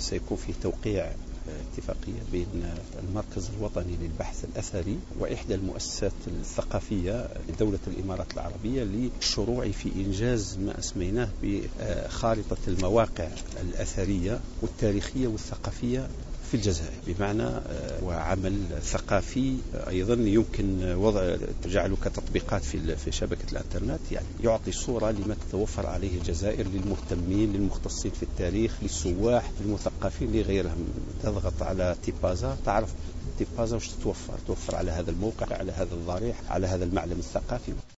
سيكون فيه توقيع اتفاقية بين المركز الوطني للبحث الأثري وإحدى المؤسسات الثقافية لدولة الإمارات العربية للشروع في إنجاز ما أسميناه بخارطة المواقع الأثرية والتاريخية والثقافية في الجزائر، بمعنى وعمل ثقافي أيضا يمكن جعله كتطبيقات في شبكة الإنترنت، يعني يعطي صورة لما تتوفر عليه الجزائر للمهتمين للمختصين في التاريخ للسواح للمثقفين لغيرهم. تضغط على تيبازا تعرف تيبازا وش توفر على هذا الموقع على هذا الضريح على هذا المعلم الثقافي.